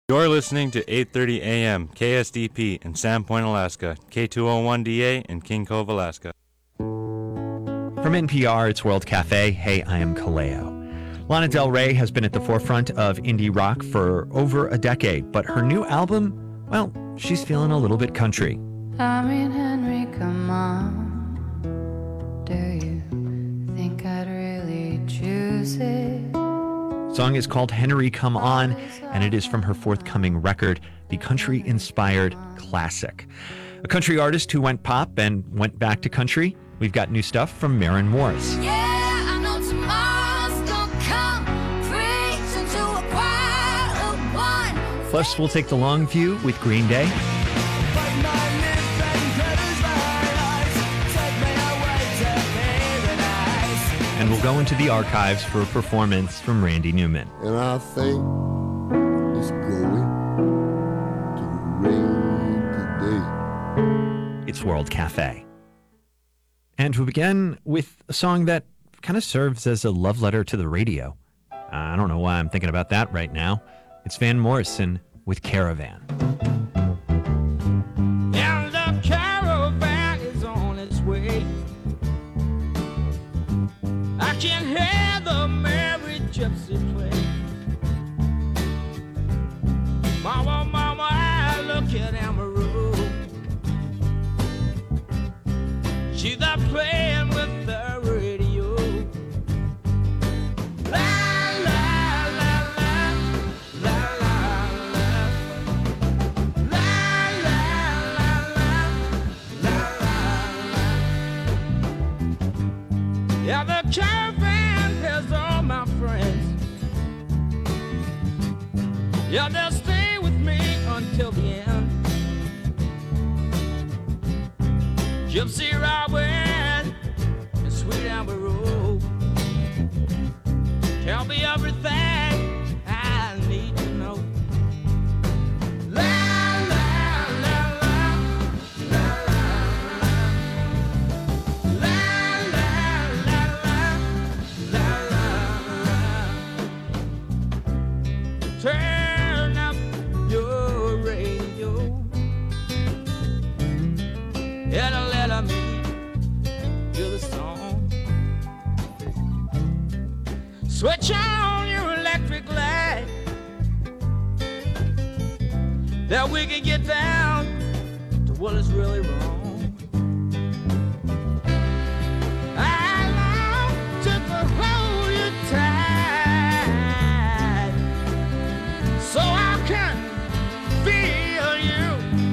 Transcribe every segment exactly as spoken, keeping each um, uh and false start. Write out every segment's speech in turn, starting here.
You're listening to eight thirty A M K S D P in Sandpoint, Alaska, K two oh one D A in King Cove, Alaska. From N P R, it's World Cafe. Hey, I am Kaleo. Lana Del Rey has been at the forefront of indie rock for over a decade, but her new album, well, she's feeling a little bit country. I mean, Henry, come on. Do you think I'd really choose it? The song is called Henry Come On, and it is from her forthcoming record, the country-inspired classic. A country artist who went pop and went back to country. We've got new stuff from Maren Morris. Yeah, I know tomorrow's gonna come, preaching to a choir of one. Plus, we'll take the long view with Green Day. And we'll go into the archives for a performance from Randy Newman. And I think it's going to rain today. It's World Cafe. And we begin with a song that kind of serves as a love letter to the radio. I don't know why I'm thinking about that right now. It's Van Morrison with Caravan. And the caravan is on its way. I can hear the merry gypsy play. Mama, mama, I look at Amarillo. She's there playing with the radio. La, la, la, la, la, la, la. La, la, la, la, la, la. Yeah, the caravan has all my friends. Yeah, they'll stay with me until the end. Gypsy Robin and Sweet Amber Road tell me everything I need to know. La, la, la, la, la, la, la, la, la, la, la, la. Turn up your radio and a let me hear the song. Switch on your electric light, that we can get down to what is really wrong. I long just to hold you tight, so I can feel you.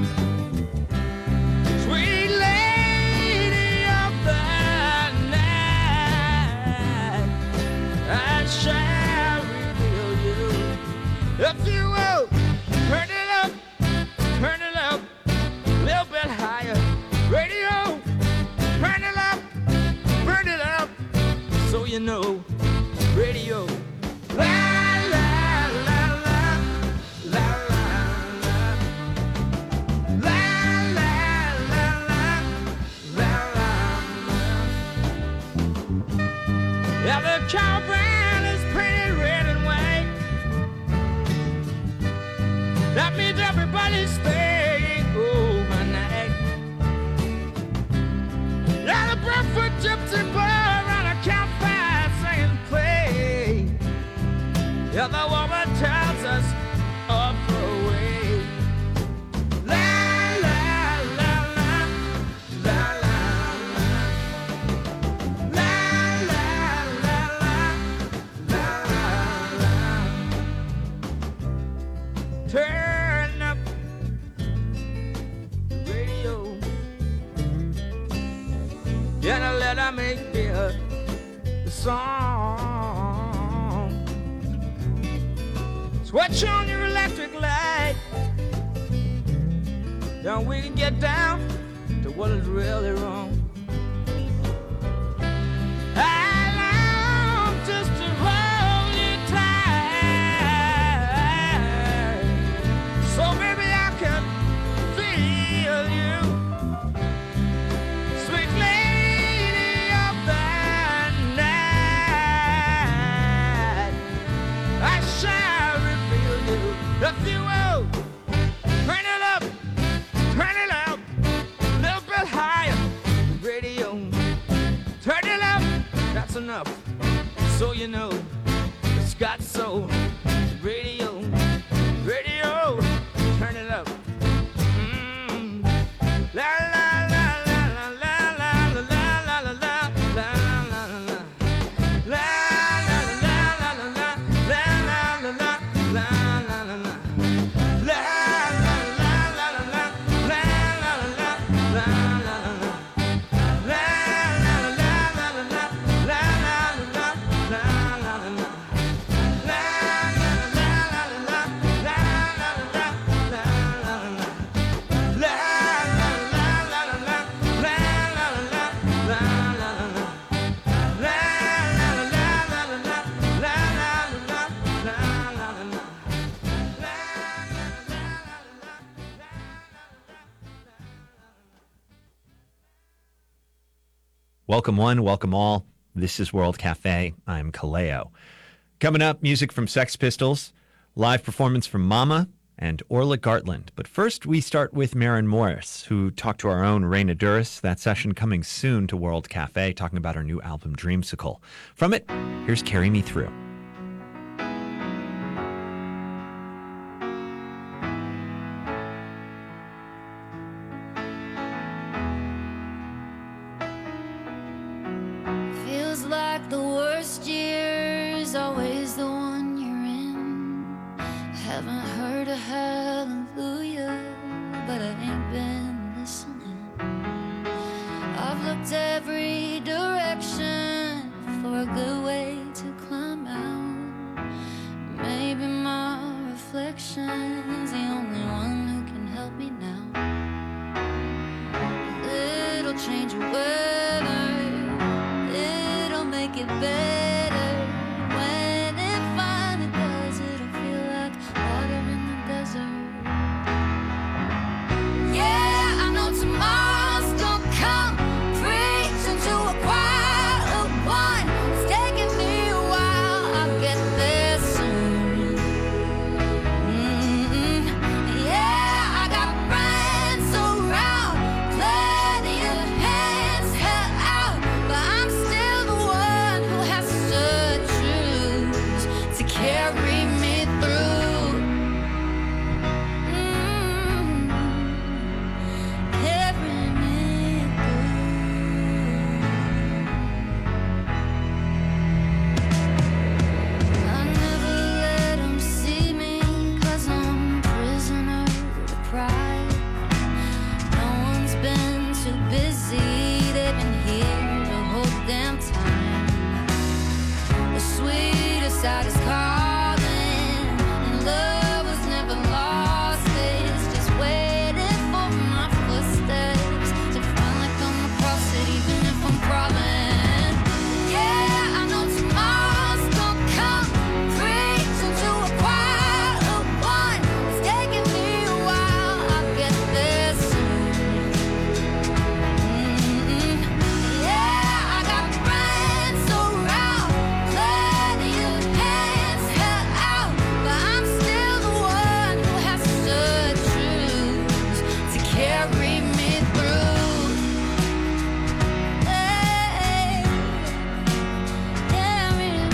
Sweet lady of the night, I shall reveal you. If you will, turn it up, turn it up, a little bit higher. Radio, turn it up, burn it up, so you know. Radio, la la la la, la la la, la la la la, la la. Yeah, the caravan is painted red and white. That means everybody's staying overnight. Yeah, the Bradford Gypsy bar on a campfire singing play. Yeah, the woman tells us off the way. La la la la, la la la, la la la la, la la la. Turn up the radio, yeah, let her make hear the song. Switch on your electric light, then we can get down to what is really wrong. I long just to hold you tight, so maybe I can feel you. Sweet lady of the night, I shall reveal you. If you will, Welcome one, welcome all. This is World Cafe. I'm Kaleo. Coming up, music from Sex Pistols, live performance from Mama, and Orla Gartland. But first, we start with Maren Morris, who talked to our own Raina Duris. That session coming soon to World Cafe, talking about her new album, Dreamsicle. From it, here's Carry Me Through. Feels like the worst year's always the one you're in. Haven't heard a hallelujah, but I ain't been listening. I've looked every direction for a good way to climb out. Maybe my reflection's the only one who can help me now. A little change of weather, it'll make it better. When it finally does, it'll feel like water in the desert. Yeah, I know tomorrow's gonna come, preaching to a choir of one. It's taking me a while, I'll get there soon. Mm-mm. Yeah, I got friends around, plenty of hands held out, but I'm still the one who has to choose to carry me through. Mm. Carry me through. I never let 'em see me, 'cause I'm prisoner to pride. No one's been too busy, they've been here the whole damn time. The sweetest side is calling, and love was never lost. It's just waiting for my footsteps to finally come across it, even if I'm crawling. Yeah, I know tomorrow's gonna come, preaching to a choir of one. It's taking me a while, I'll get there soon. Mm-mm. Yeah, I got friends around, plenty of hands held out, but I'm still the one who has to choose to carry me through. Hey, carry me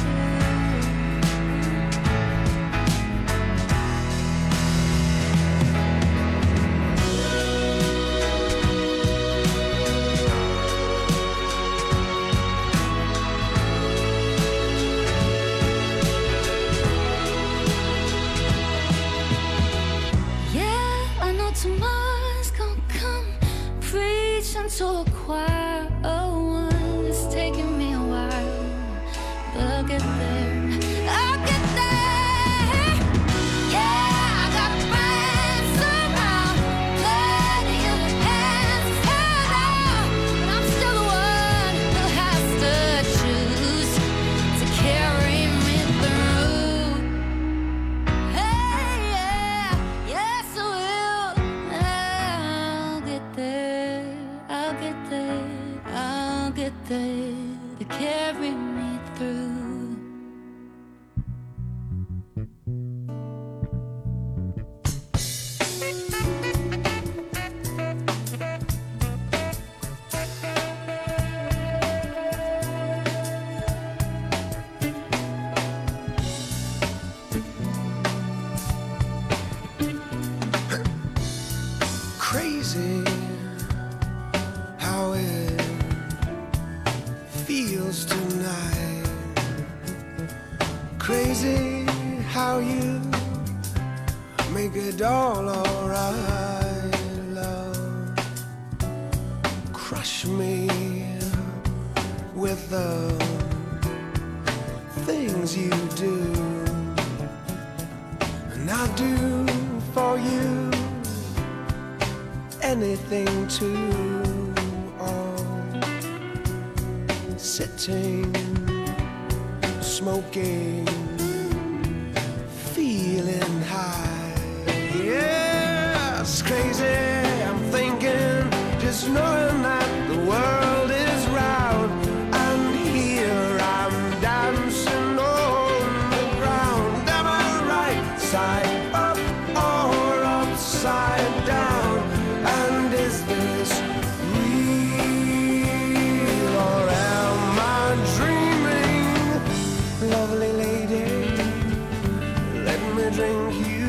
Yeah, I know tomorrow's gonna come, preaching to a choir of one. It's taking me a while, but I'll get there. I'll get there. Yeah, I got friends around, plenty of hands held out, but I'm still the one who has to choose to carry me through. Hey, yeah, yes I will. I'll get there, I'll get there, I'll get there to carry me through. Crazy how it feels tonight. Crazy how you make it all alright, love. Crush me with the things you do, and I do for you anything to all. Sitting, smoking, feeling high. Yeah, it's crazy. I'm thinking, just knowing that the world is right. upside down. And is this real or am I dreaming? Lovely lady, let me drink you,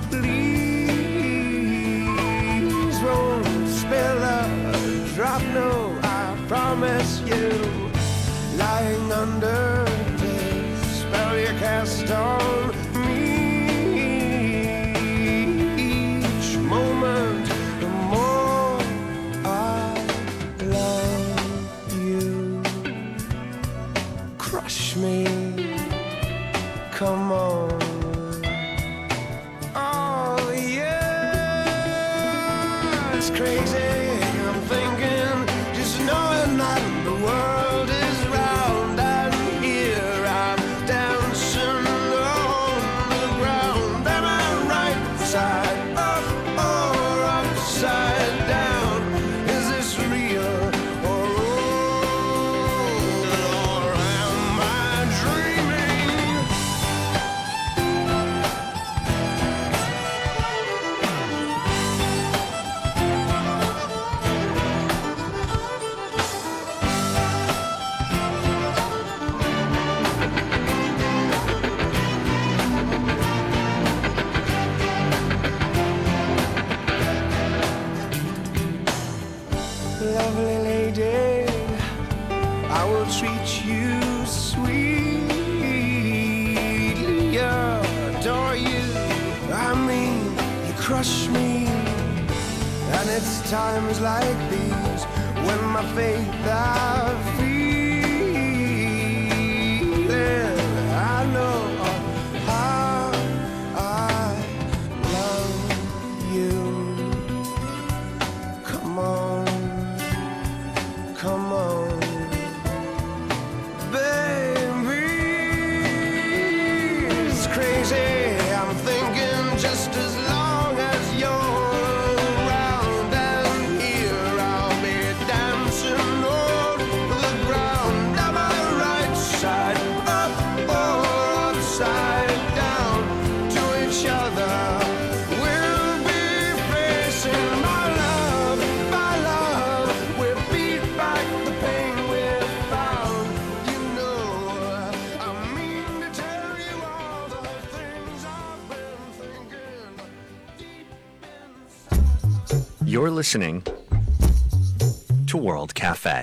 please. Won't spill a drop, no, I promise you. Lying under this spell you cast on me. Each moment, the more I love you. Crush me, come on. Oh yeah, it's crazy. I'm thinking, just knowing that the world is round, and here I'm dancing on the ground. Am I right side up or upside down? Is this real or or am I dreaming? Lovely lady, I will treat you sweetly, adore you. I mean, you crush me, and it's times like these when my faith I feel. I know how I love you. Come on. Come on, baby. It's crazy. I'm thinking just as long as you're around, and here I'll be dancing on the ground. Am I right side up or upside down to each other? We'll be facing my love, my love. We'll beat back the pain we've found. You know, I mean to tell you all the things I've been thinking deep inside. You're listening to World Cafe.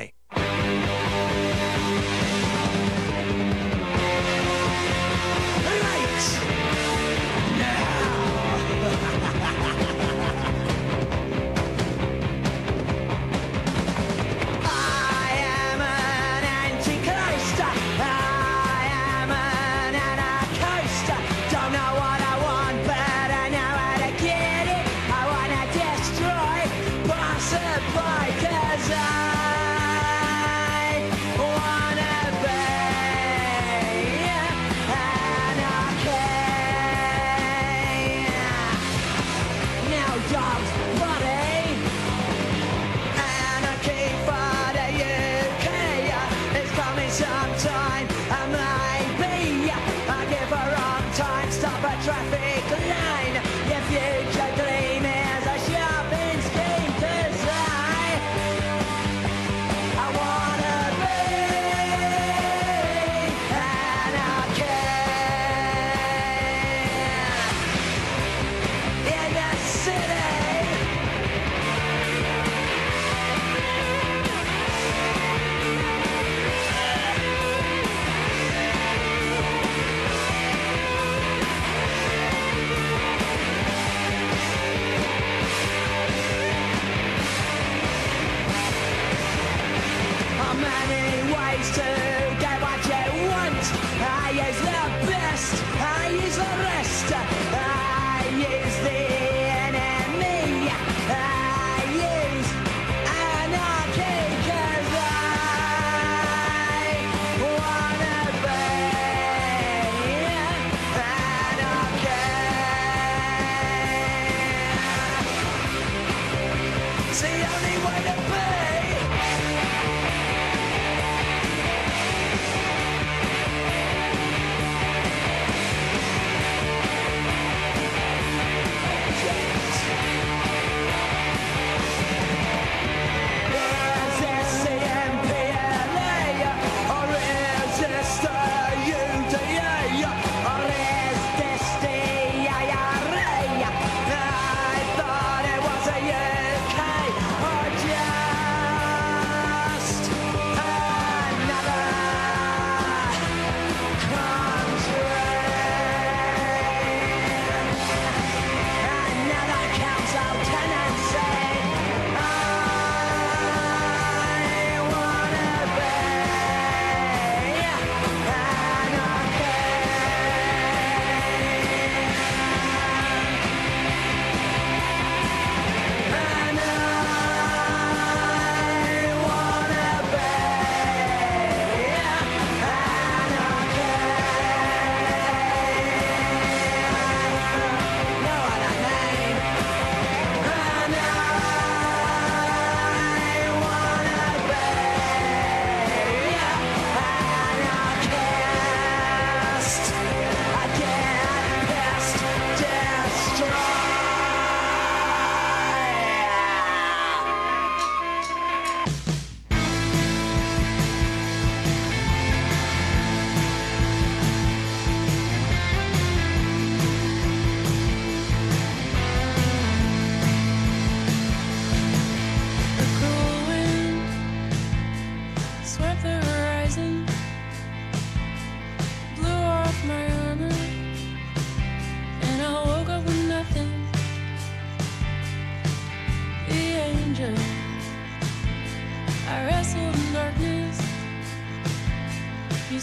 I am an antichrist. I am an anarchist. Don't know what I want, but I know how to get it. I wanna destroy, possibly, 'cause I wanna be anarchy. Now, dogs, buddy. Anarchy for the U K is coming sometime, and maybe I'll give a wrong time, stop a traffic line. Your future gleam is a shopping scheme, 'cause I, I wanna be anarchy in the city. Many ways to get what you want. I use the best, I use the rest. I use the enemy. I use anarchy, 'cause I wanna be anarchy. It's the only way to be.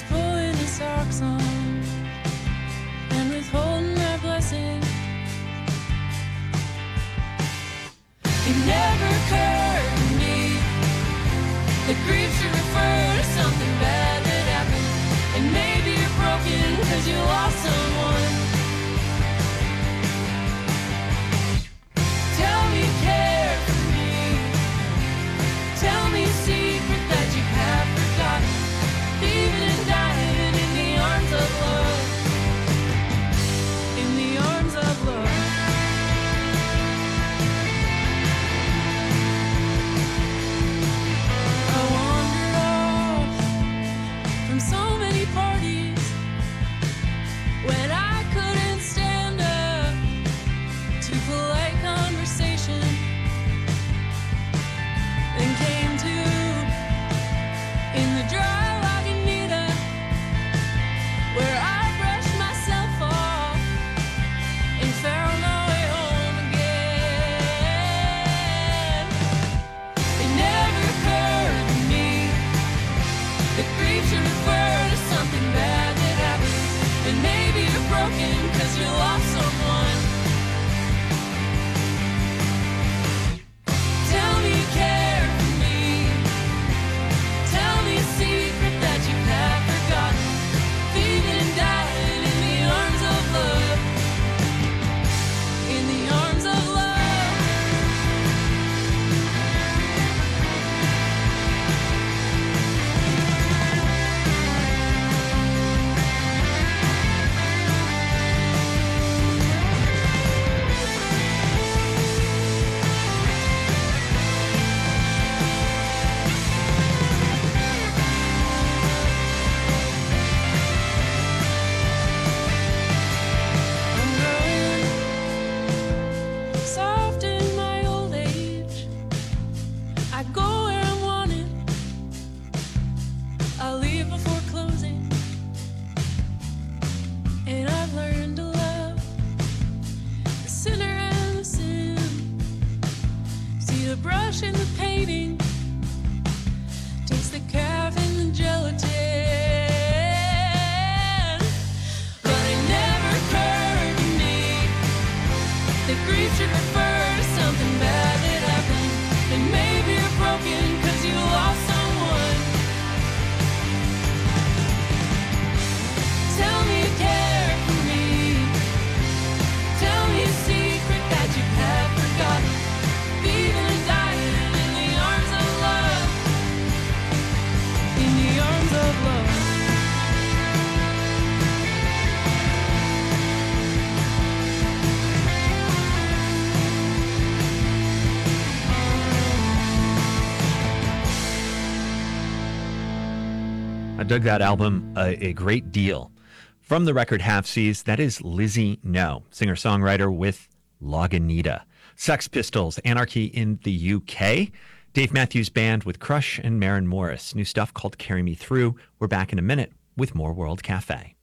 God's pulling his socks on and withholding our blessing. It never occurred to me that grief should refer to something bad that happened. And maybe you're broken because you lost someone. Tell me you care for me. Tell me a secret that you have forgotten. Leaving and dying in the arms of love. In the arms of love. I wandered off from so many parties when I couldn't stand up to polite conversation. Then came to in the dry Lagunitas where I brushed myself off and found my way home again. It never occurred to me that grief should refer to something bad that happened. And maybe you're broken because you lost someone. Tell me you care for me. Tell me a secret that you have forgotten. Feeding and dying in the arms of love. In the arms of love. I'm growing soft in my old age. I go where I'm wanted. I leave before closing. And I've learned to love the sinner and the sin. See the brush and the painting. Taste the calf and the gelatin. But it never occurred to me that grief should refer to something bad that happened. And maybe you're broken because you lost someone. Tell me you care for me. Tell me a secret that you have forgotten. Leaving and dying in the arms of love. In the arms of love. I dug that album a, a great deal. From the record Half Seas, that is Lizzie No, singer-songwriter with Lagunita. Sex Pistols, Anarchy in the U K. Dave Matthews Band with Crush and Maren Morris. New stuff called Carry Me Through. We're back in a minute with more World Cafe.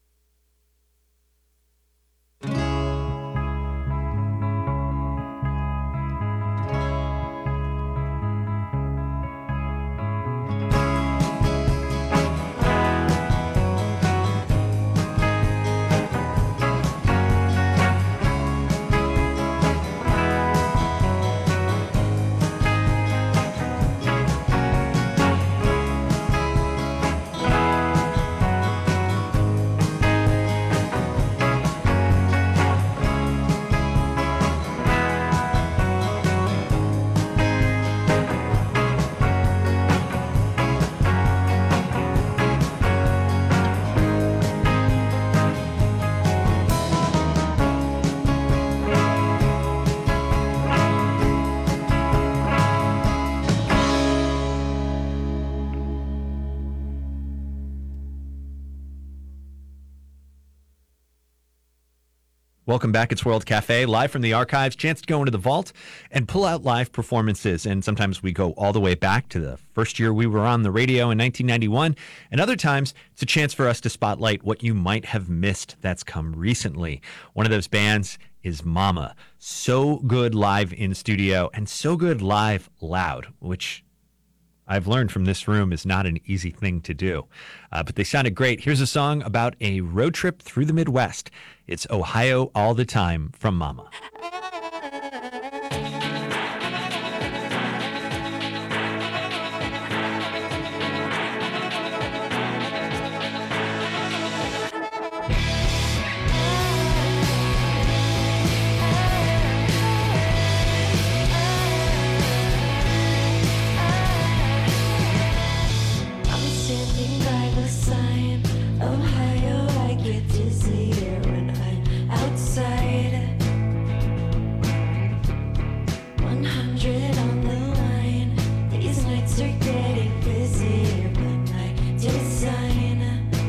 Welcome back. It's World Cafe, live from the archives. Chance to go into the vault and pull out live performances. And sometimes we go all the way back to the first year we were on the radio in nineteen ninety-one. And other times it's a chance for us to spotlight what you might have missed that's come recently. One of those bands is Mama. So good live in studio and so good live loud, which I've learned from this room, is not an easy thing to do. Uh, but they sounded great. Here's a song about a road trip through the Midwest. It's Ohio All the Time from Mama. I'm standing by the sign, Ohio, I get dizzier when I'm outside. one hundred on the line, these nights are getting busier by my design.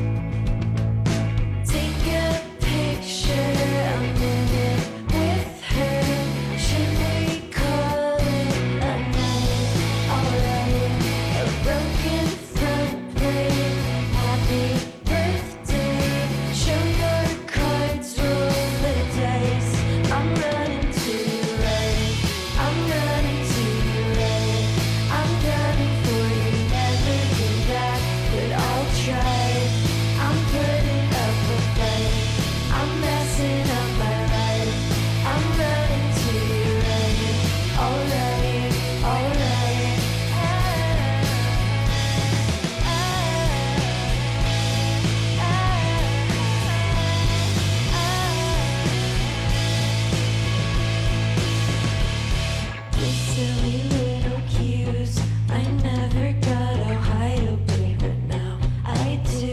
Take a picture a minute with her, should we call it a night? Alright, a broken front plate, happy birthday, show your cards, roll the dice. I'm running to you right, I'm running to you right, I'm gunning for you, never come back, but I'll try. I'm putting up a fight, I'm messing up my life, I'm running to you right, alright, alright. These silly little cues, I never got Ohio brain, but now I do.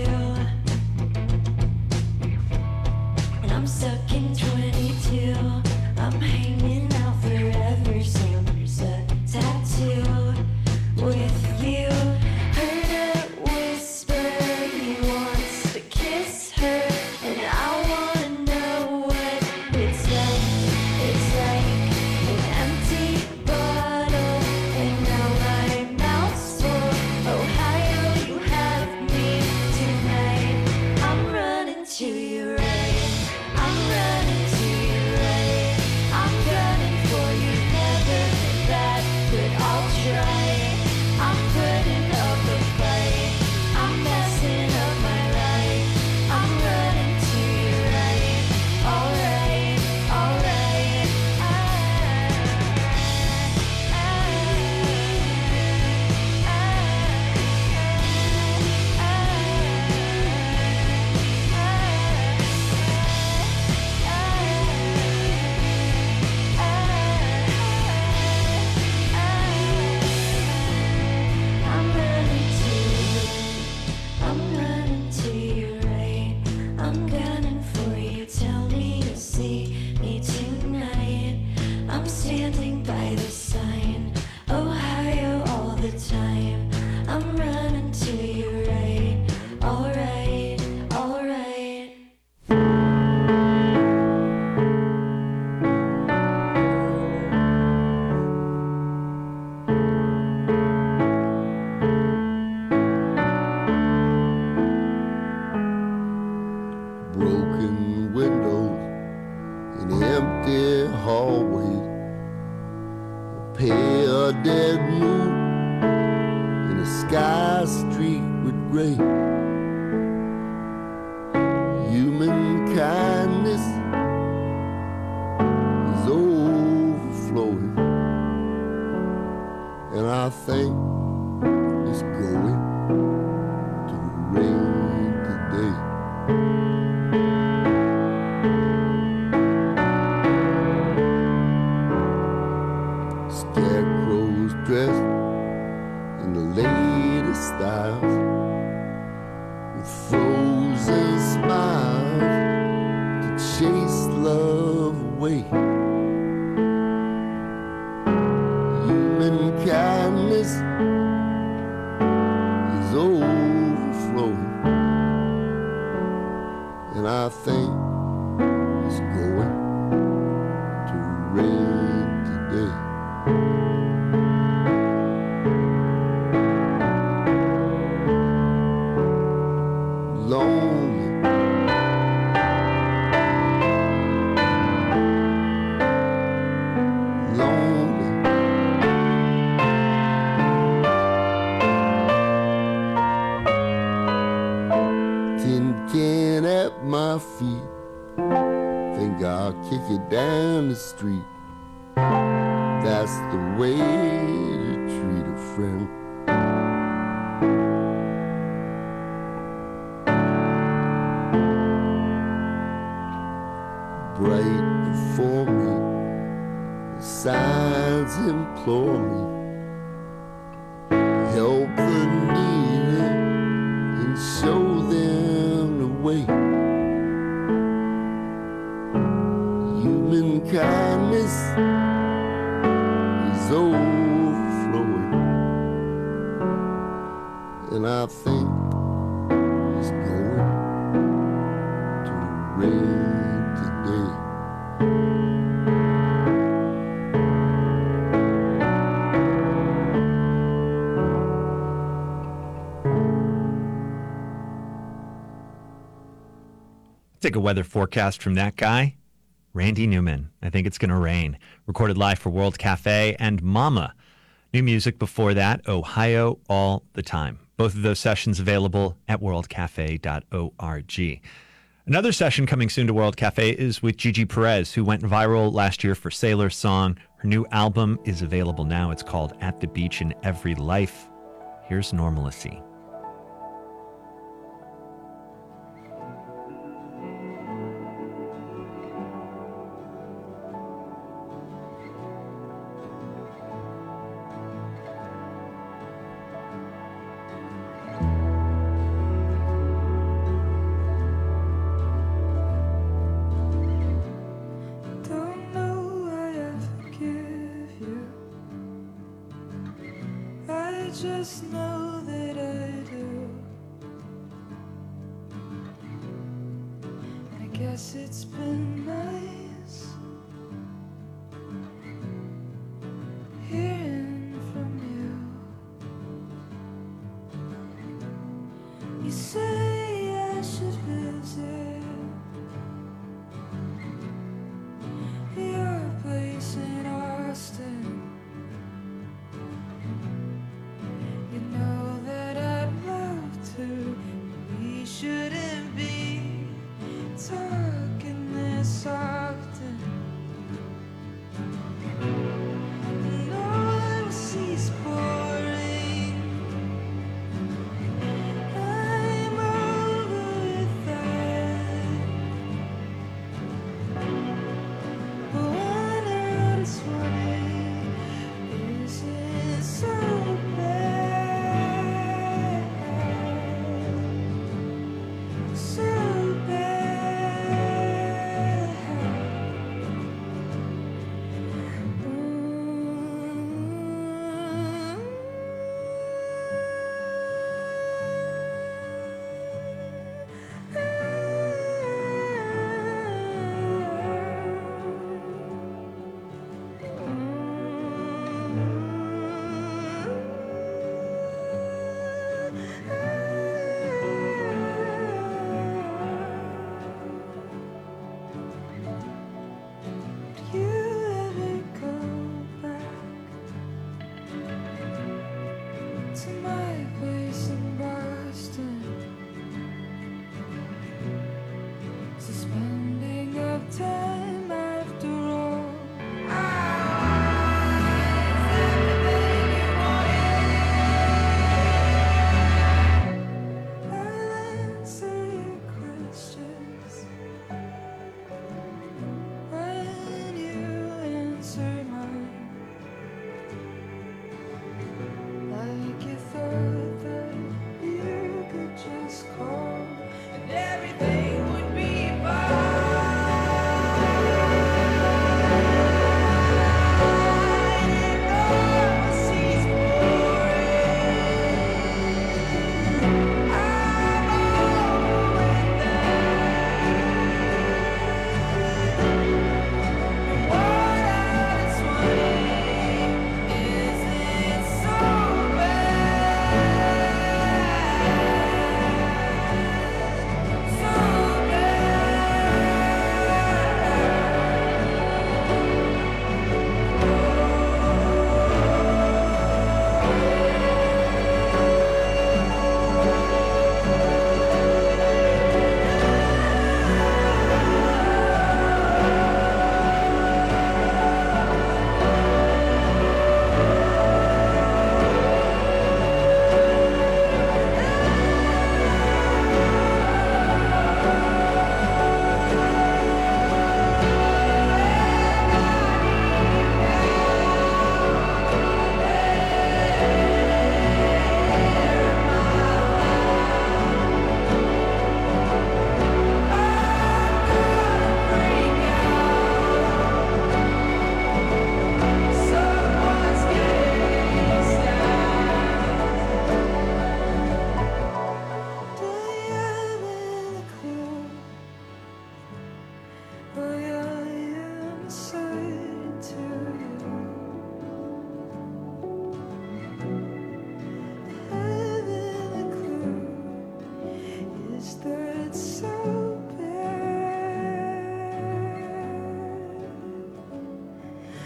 And I'm stuck in twenty-two, I'm hanging out forever, summer's a tattoo with you. Heard a whisper, he wants to kiss her, and I wanna know what it's like. It's like an empty bottle, and now my mouth's full. Ohio, you have me tonight. I'm running to you right, I'm running to you right, I'm gunning for you, never come back, but I'll try. I'm putting up a fight, I'm messing up my life, I'm running to you right, alright, alright. I'm running to you, I'm running to you right, I'm gunning for you, tell me to see me tonight. I'm standing by the sign, Ohio all the time, I'm running to you right, alright, alright. Broken windows in empty hallways, a pale dead moon in a sky streaked with gray. Human kindness is overflowing, and I think it's going to rain today. Scarecrows dressed in the latest styles, with frozen smiles to chase love away. Human kindness is overflowing, and I think it's going to rain today. Lonely, lonely, kick it down the street. That's the way you treat a friend. Bright before me, the signs implore me. Help the needy and show them the way. Human kindness is overflowing, and I think it's going to rain today. Take a weather forecast from that guy, Randy Newman. I think it's going to rain. Recorded live for World Cafe and Mama. New music before that, Ohio All the Time. Both of those sessions available at world cafe dot org. Another session coming soon to World Cafe is with Gigi Perez, who went viral last year for Sailor Song. Her new album is available now. It's called At the Beach in Every Life. Here's Normalcy. Don't know why I forgive you. I just know that I do. I guess it's been nice hearing from you. You say I should visit your place in Austin. You know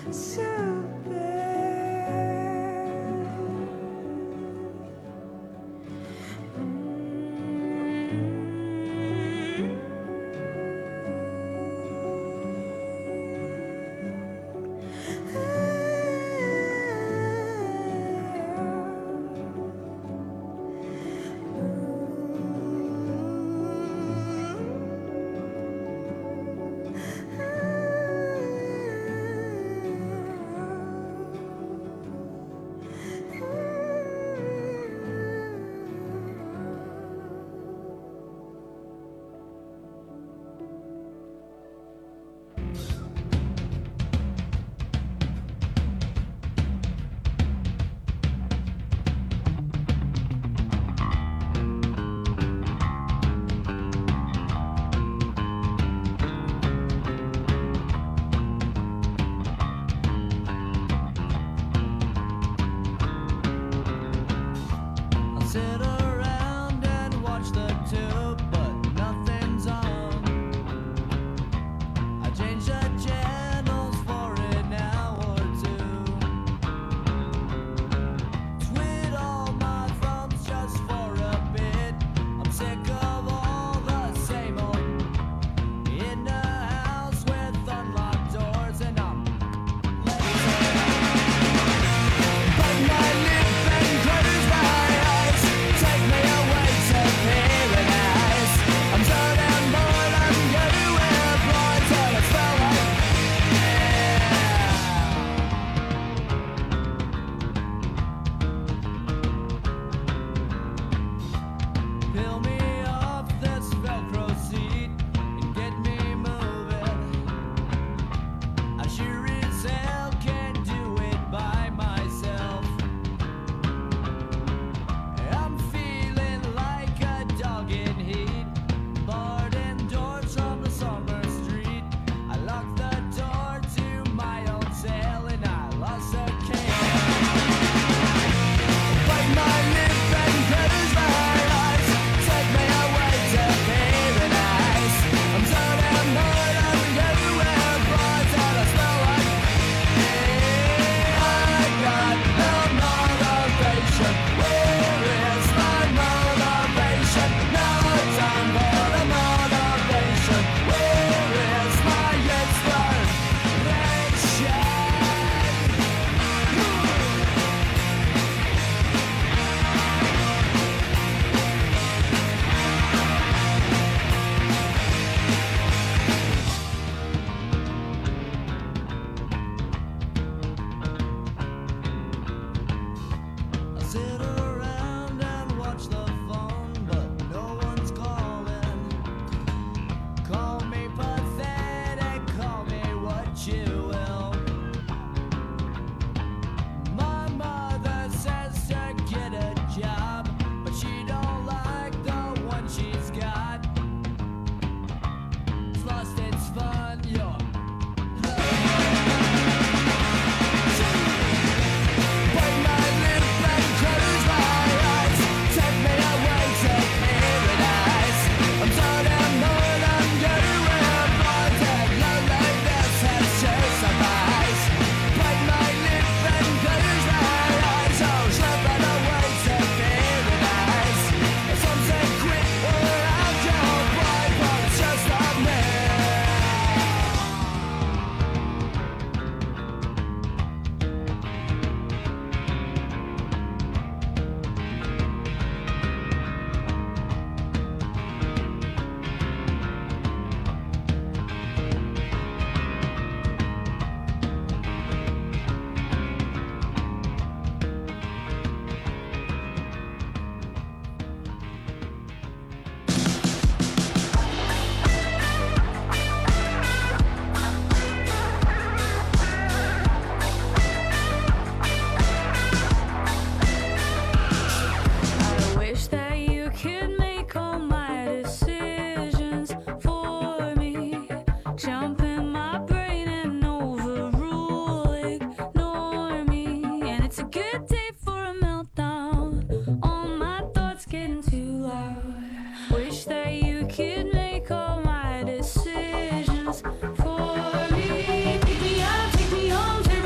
Decisions for me. Pick me up, take me home, take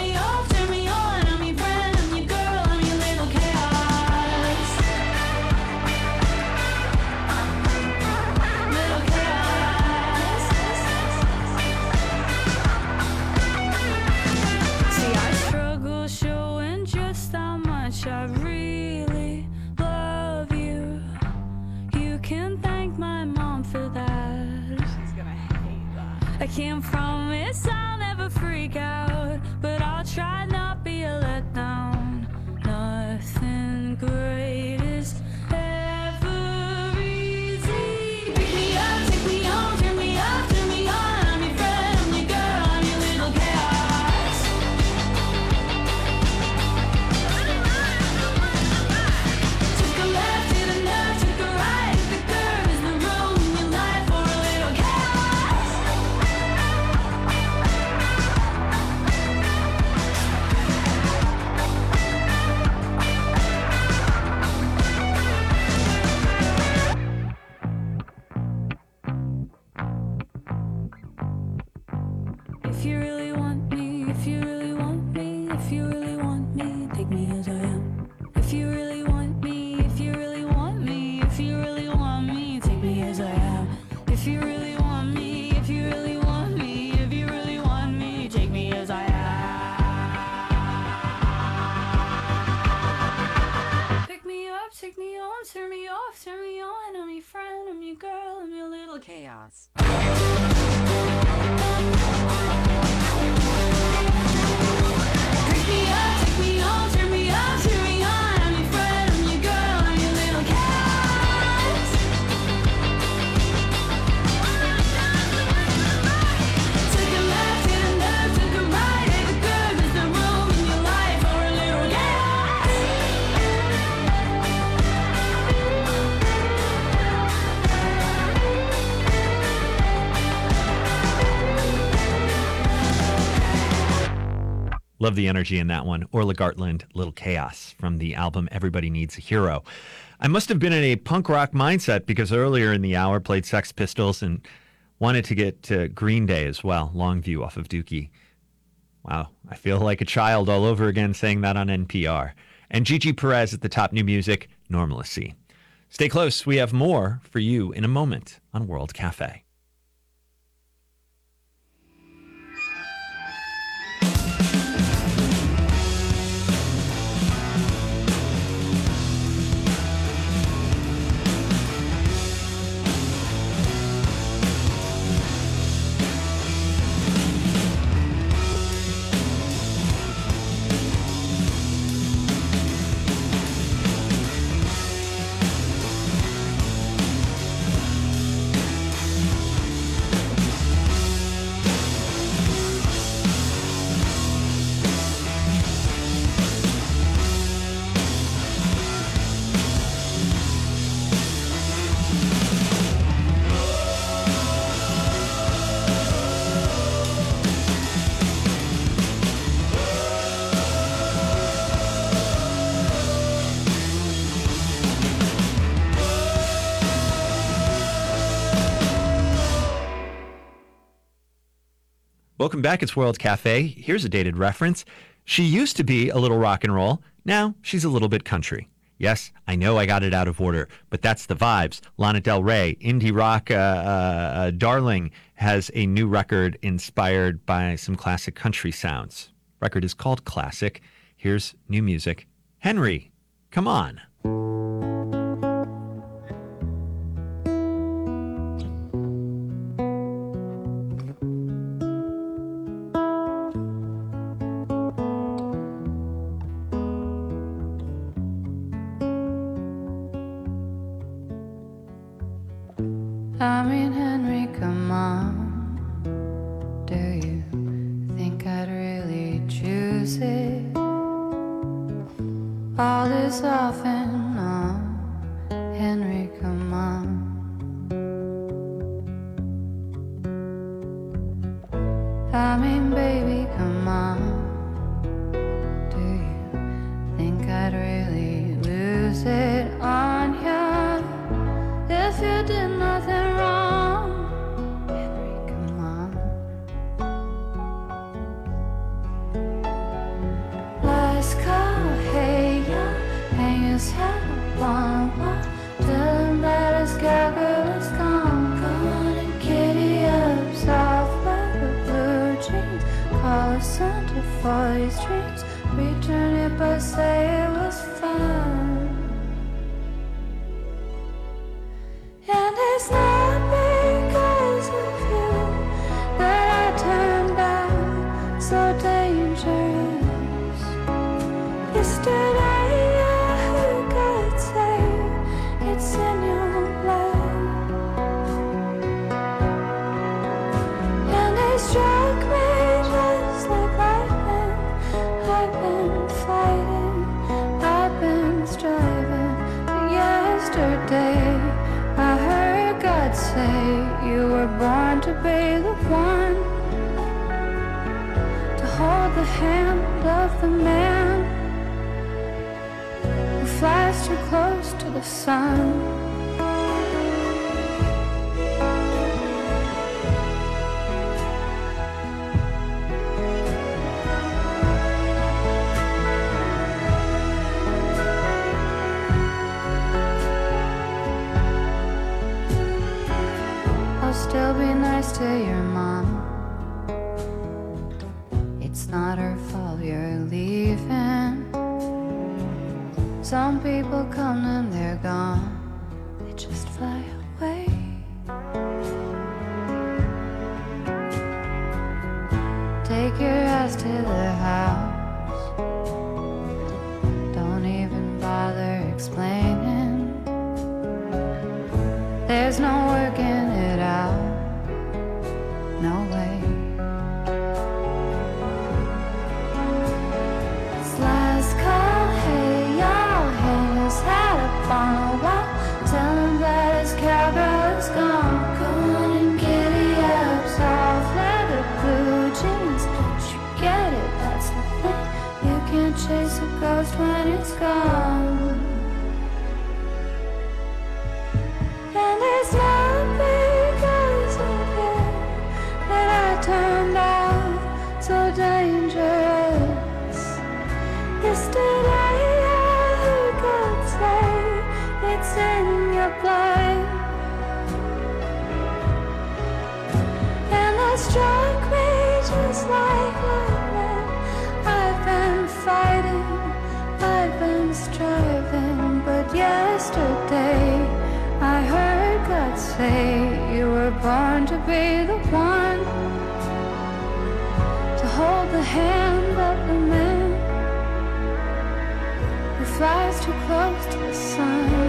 turn me off, turn me on. I'm your friend, I'm your girl, I'm your little chaos. Pick me up, take me on, turn me up, turn me on. I'm your friend, I'm your girl, I'm your little chaos. Took a left, hit a left, took a right, take the good, there's no room in your life for a little chaos. Love the energy in that one. Orla Gartland, Little Chaos, from the album Everybody Needs a Hero. I must have been in a punk rock mindset because earlier in the hour played Sex Pistols and wanted to get to Green Day as well. Longview off of Dookie. Wow, I feel like a child all over again saying that on N P R. And Gigi Perez at the top, new music, Normalcy. Stay close. We have more for you in a moment on World Cafe. Welcome back. It's World Cafe. Here's a dated reference. She used to be a little rock and roll. Now she's a little bit country. Yes, I know I got it out of order, but that's the vibes. Lana Del Rey, indie rock uh, uh, darling, has a new record inspired by some classic country sounds. Record is called Classic. Here's new music. Henry, come on. I mean, Henry, come on. Do you think I'd really choose it? All this off and on. Henry, come on. I mean, baby, come on. Do you think I'd really lose it on you? If you did nothing wrong, Henry, come on. Let's go, hey, ya, hang his head up on one. Tell him that his gaggle is gone. Come on and kitty up, soft leather, blue jeans. Call a Santa for his dreams. Return it, but say it was fun. And it's not because of you that I turned out so dangerous. Yesterday I heard God say it's in your blood. And they struck me just like lightning. I've been fighting, I've been striving. But yesterday I heard God say you were born to be the one to hold the hand of the man who flies too close to the sun. Still be nice to your mom. It's not her fault you're leaving. Some people come and they're gone, they just fly away. Take your ass to the house, don't even bother explaining. There's no working it out, no way. It's last call, hey y'all, hang his hat up on a wall. Tell him that his cowgirl is gone. Go on and giddy up, soft leather, blue jeans. Don't you get it? That's the thing. You can't chase a ghost when it's gone. And it's not because of it that I turned out so dangerous. Yesterday I heard God say it's in your blood, and that struck me just like lightning. I've been fighting, I've been striving, but yesterday I heard God say you were born to be the one to hold the hand of the man who flies too close to the sun.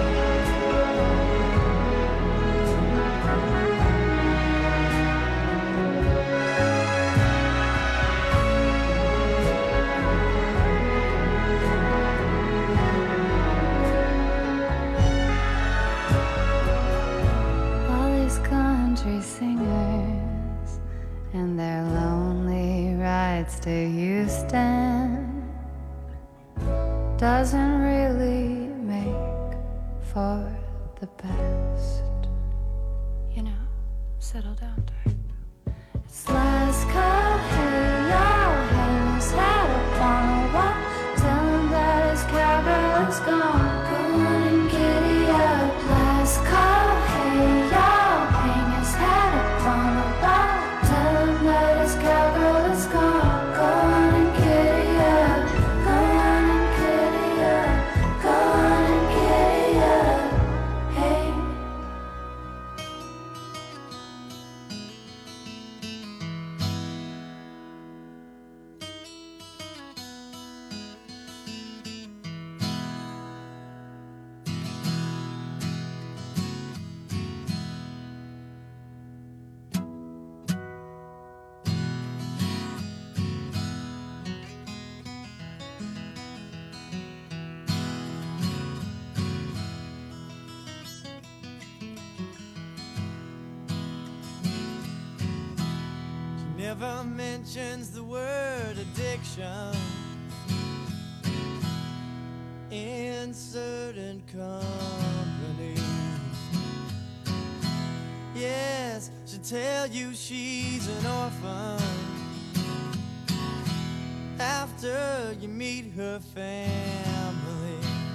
Country singers and their lonely rides to Houston doesn't really make for the best. You know, settle down, type. It's last call, hey y'all, hang his hat up on a wall. Tell him that his cowgirl is gone. Go on and giddy up. Last call, hey y'all, hang his hat up on a wall. Tell him that his cowgirl is gone. Go on and giddy up. Go on and giddy up. Go on and giddy up. Hey. Never mentions the word addiction in certain company. Yes, she'll tell you she's an orphan after you meet her family.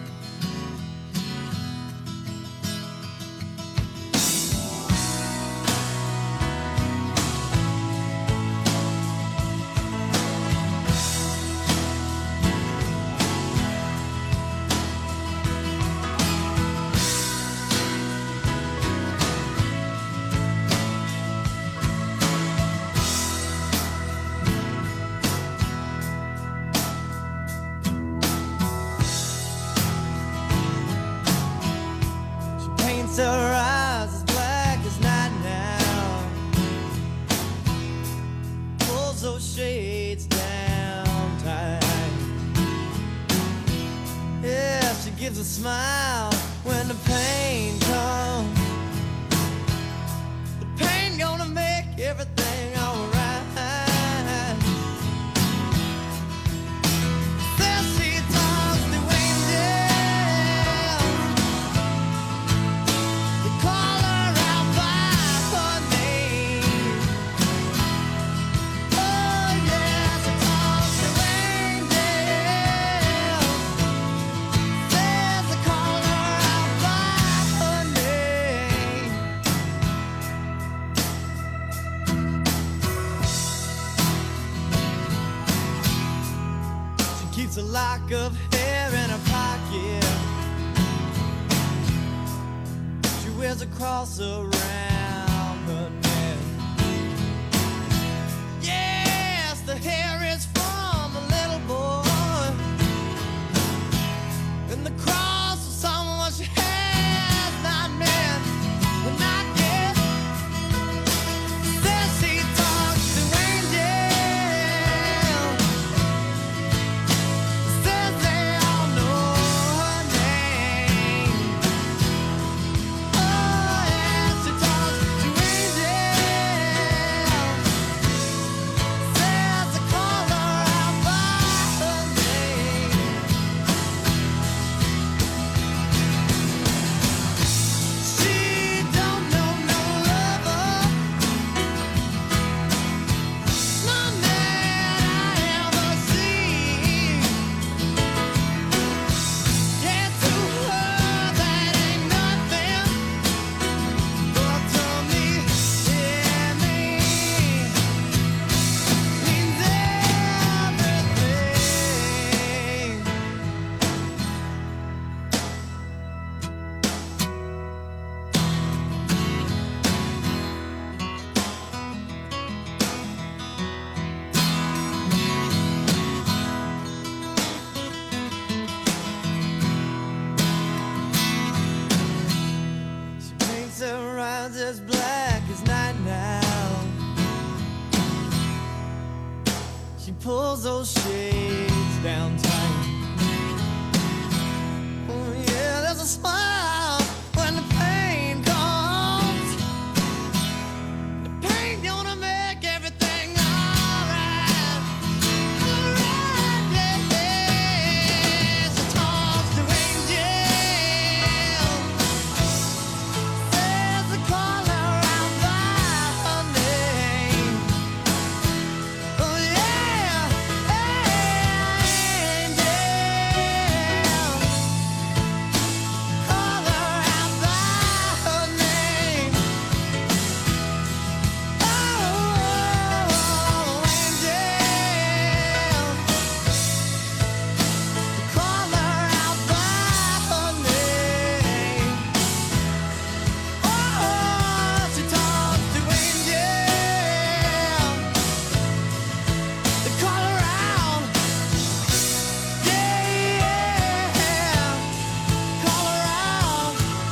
Her eyes as black as night now, pulls those shades down tight. Yeah, she gives a smile when the pain comes. The pain gonna make everything alright. Then she talks to angels, call her out by her name. Oh yeah, she talks to angels, says to call her out by her name. She keeps a lock of hair hair in her pocket. She wears a cross around her neck. Yes, the hair is from a little boy, and the cross is someone she has not met, but not yet. Says she talks to angels, says they all know her name. Oh yeah, she talks to angels, says to call her out by her name. She don't know no lover, none that I ever seen. Yeah, to her that ain't nothing, but to me it means means everything. She paints her eyes as black as night now. She pulls those shades down tight. Oh yeah, there's a smile when the pain comes. The pain gonna make everything alright. Alright, yeah, yeah. She talks to angels, says to call her out by her name. Oh yeah, angels, call her out by her name. Oh, angels, call her out by her name. Oh, she talks to angels, they call her out, yeah, call her out.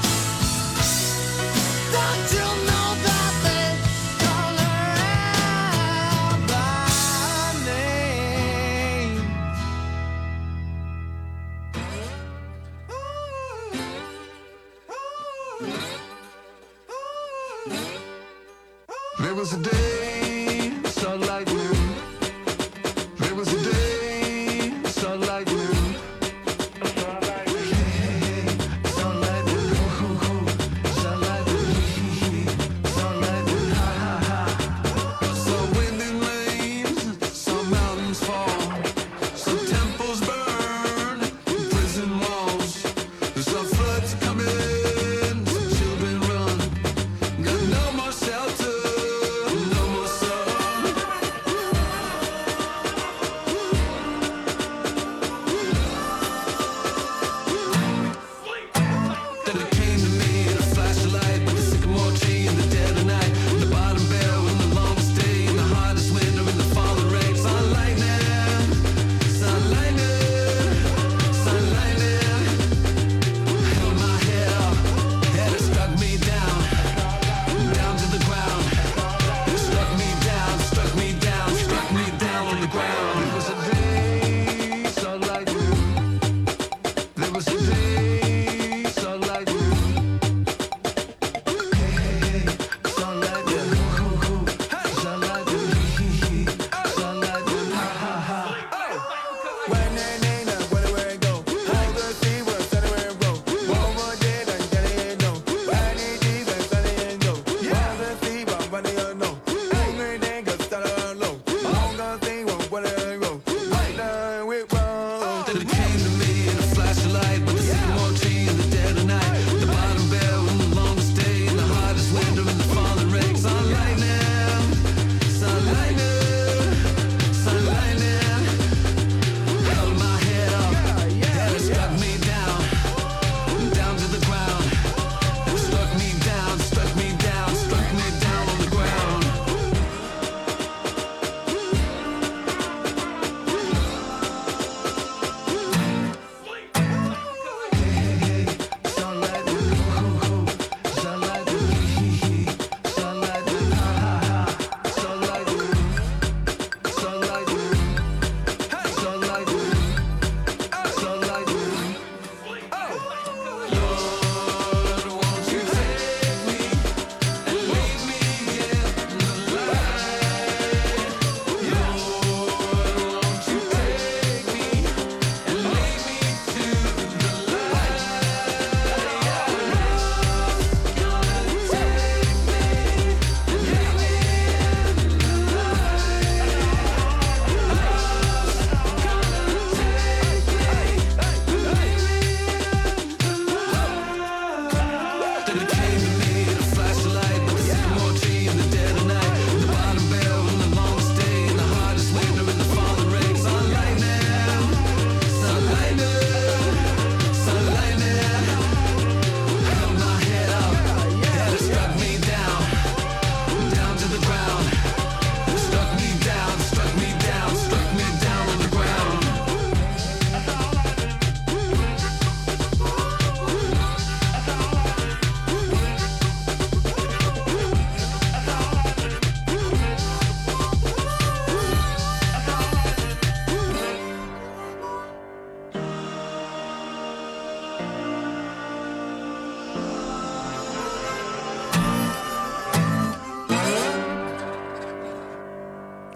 Don't you know that they call her out by her name? There was a day, starlight moon. There was a day, starlight moon. Hey, starlight moon. Starlight moon. Starlight moon. Ha ha ha. Saw winding lanes, saw mountains fall, saw temples burn, prison walls. Saw floods coming, saw children run. Got no more shelter, no more sun. Then it came to me in a flash of light, with the sycamore tree in the dead of night, the bottom bell in the longest day, in the hardest winter, in the falling rain. Sun lightning, sun lightning, sun lightning. Held my head up, and it struck me down, down to the ground. It struck me down, struck me down, struck me down on the ground. It was a day, starlight moon. There was a day, starlight moon. Hey, starlight moon. Starlight moon. Starlight moon. Ha ha ha. When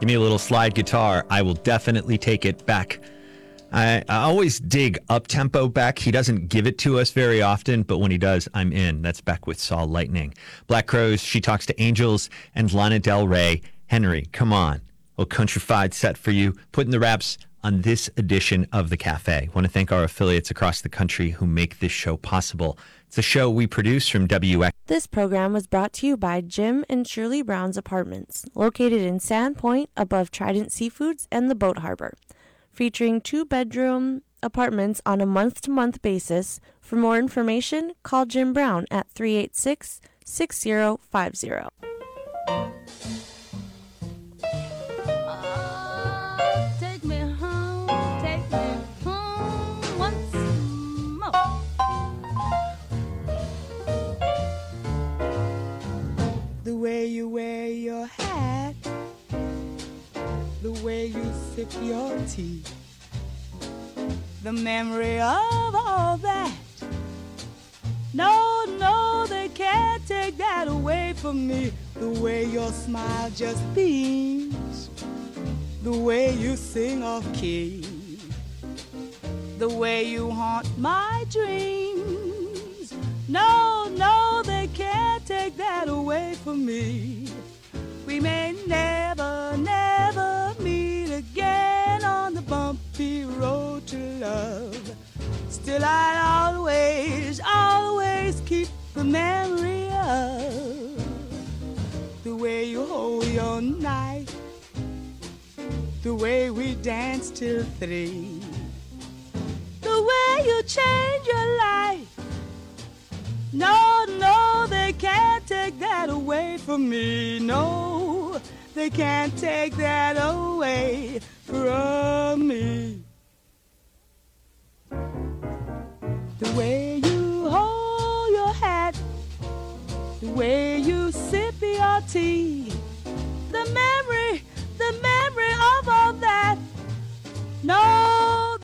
me a little slide guitar, I will definitely take it back. I, I always dig up-tempo Beck. He doesn't give it to us very often, but when he does, I'm in. That's Beck with Saw Lightning. Black Crows, She Talks to Angels, and Lana Del Rey. Henry, come on. A countrified set for you. Putting the wraps on this edition of The Cafe. Want to thank our affiliates across the country who make this show possible. It's a show we produce from W X. This program was brought to you by Jim and Shirley Brown's Apartments, located in Sandpoint above Trident Seafoods and the Boat Harbor. Featuring two-bedroom apartments on a month-to-month basis. For more information, call Jim Brown at three eight six, six zero five zero. Oh, take me home, take me home once more. The way you wear your hat, the way you sip your tea, the memory of all that. No, no, they can't take that away from me. The way your smile just beams, the way you sing off key, the way you haunt my dreams. No, no, they can't take that away from me. We may never, never meet again on the bumpy road to love. Still I'll always, always keep the memory of the way you hold your knife, the way we danced till three, the way you change your life. No, no, they can't take that away from me. No, they can't take that away from me. The way you hold your hat, the way you sip your tea,